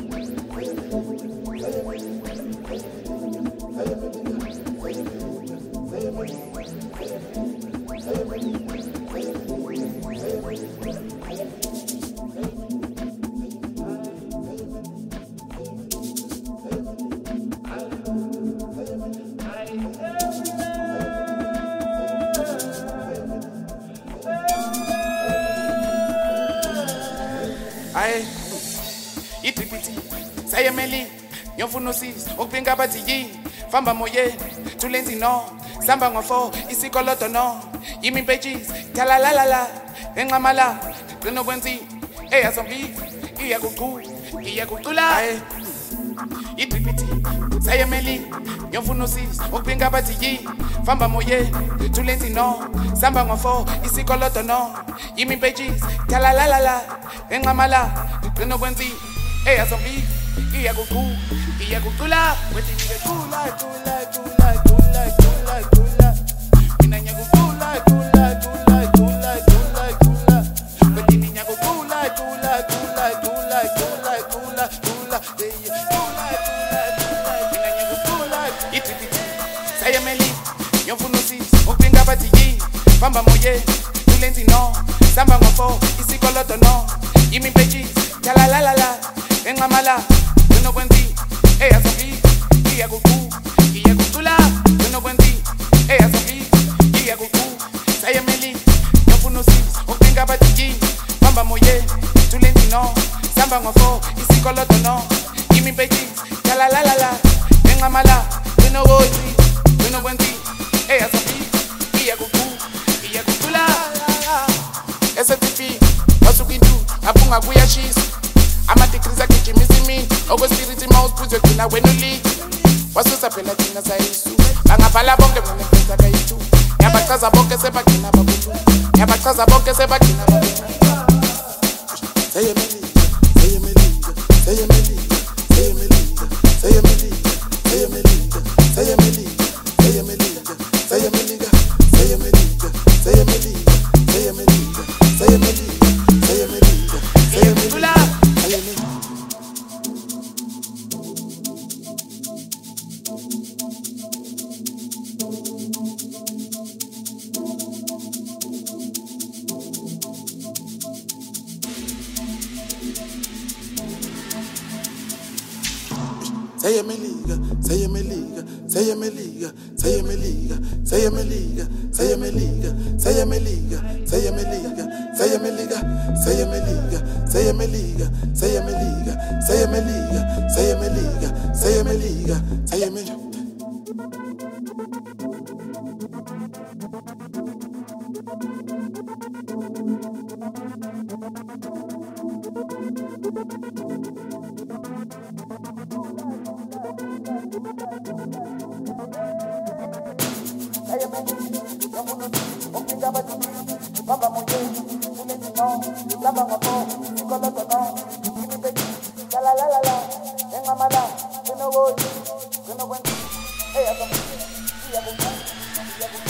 Aye, itripiti, sayemeli, yofunusis, ukpinga bati famba moye, tulenzi no, samba ngofo, isikoloto no, yimi pages, talalalala, engamala, grino wenzi, eya zombi, iya kukula. Aye, itripiti, sayemeli, yofunusis, ukpinga bati famba moye, tulenzi no, samba ngofo, isikoloto no, yimi pages, talalalala, engamala, grino wenzi, eya zombi, iya kukula. Weti nige kula. Minanya kula. Weti ninya kula. Minanya kula. Itripiti, sayemeli, yofunusi, ukpinga bati famba moye, tulenzi no, samba ngofo, isikoloto no, yimi pages, talalalala, engamala, grino wenzi, eya zombi, iya kukula. Grino wenzi, eya zombi, iya sayemeli, yofunusi, ukpinga bati famba moye, tulenzi no, samba ngofo, isikoloto no, yimi pages, talalalala, engamala, grino wenzi, eya zombi, iya kukula. STP, wasukindu, apunga kuyashisa. Amatikriza kichimizimi, okwespiriti mawuspuzwe kina wenuli. Wasusa phela thina sayisu, bangabhala bonke mnefeza kayitu. Yabachaza bonke sebagcina babutu. Hey,